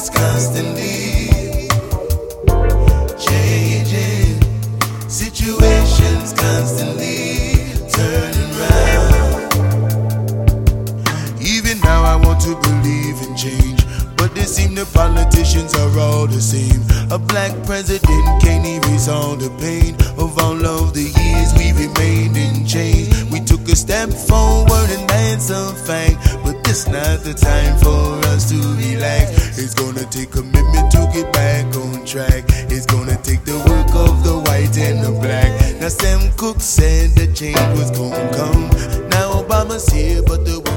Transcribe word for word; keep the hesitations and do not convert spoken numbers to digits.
is constantly changing, situations constantly turning round. Even now I want to believe in change, but they seem the politicians are all the same. A black president can't erase all the pain of all of the years we remained in chains. We took a step forward and that's a fact, but this not the time for us to relax. It's gonna take commitment to get back on track. It's gonna take the work of the white and the black. Now Sam Cooke said the change was gonna come. Now Obama's here, but the